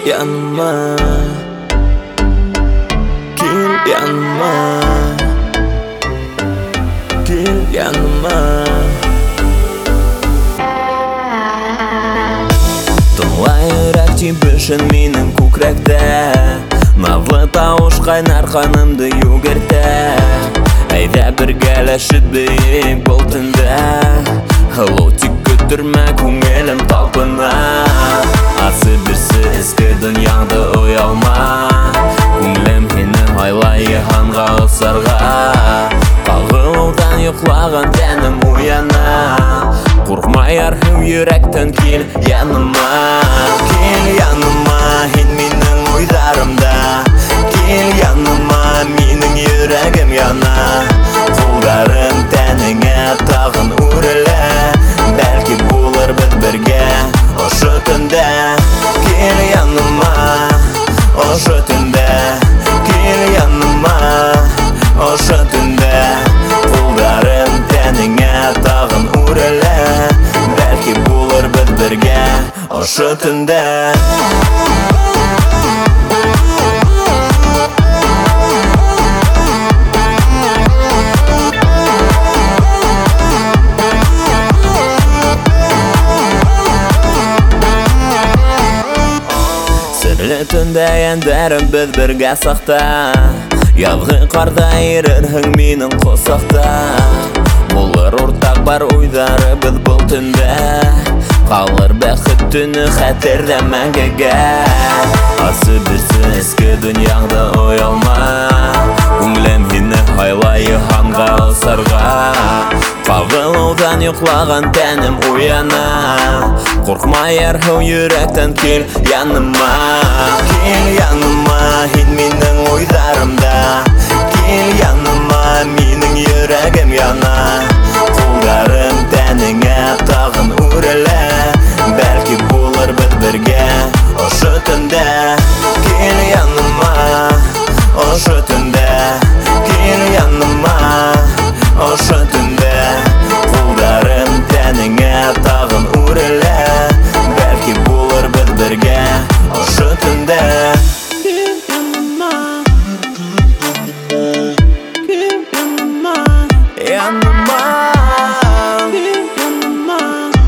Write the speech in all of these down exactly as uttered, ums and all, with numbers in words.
yanıma, gel yanıma, gel yanıma. Тыңлай йөрәк тибешен минем күкрәктә, назлы тавыш кайнар канымды югертә. Әйдә бергәләшеп биек был төндә, һылу тик көтөрмә күңелем талпына. Асы берсе эске дөньяңды уялма, күңелем һине һайлай һанга осарга. Кагылудан йоклаган тәнем уяна, куркмай архив йөрәктән кил яныма. Кил яныма, һин минең уйларымда, кил яныма, минең йөрәгем яна. Кулдарым тәнеңә тагын үрелә, бәлки булырбыз бергә ошо төндә. Кил яныма, ошо төндә, кил яныма, ошо төндә. Кулдарым тәнеңә тагын үрелә, бәлки булырбыз бергә ошо төндә. Серле төндә яндәрем без бергә сакта, язгы карда йөрерһең минең косакта. Булыр уртак бар уйларыбыз был төндә, калыр бәхет төне хәтердә мәңгегә. Асы берсе эске дөньяңды уялма, күңелем һине һайлай һанга осарга. Кагылудан йоклаган тәнем уяна, куркмай архив йөрәктән кил яныма. Кил яныма, һин минең уйларымда, кил яныма, минең йөрәгем яна. Кулдарым тәнеңә тагын үрелә, бәлки булырбыз бергә ошо төндә. Кил яныма, ошо төндә, кил яныма, ошо төндә. Кулдарым тәнеңә тагын үрелә, бәлки булырбыз бергә ошо төндә. Кил яныма, кил яныма, яныма, кил яныма,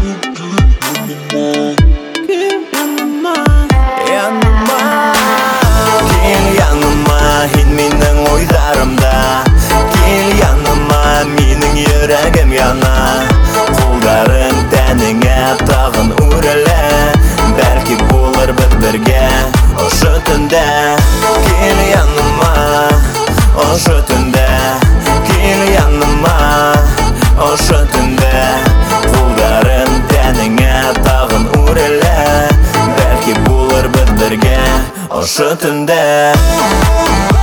кил яныма, яныма. Кил яныма, һин минең уйларымда, кил яныма, минең йөрәгем яна. Кулдарым тәнеңә тагын үрелә, бәлки булырбыз бергә ошо төндә. Кил яныма, ошо төндә, кил яныма, ошо төндә. Кулдарым тәнеңә тагын үрелә, бәлки булырбыз бергә ошо төндә.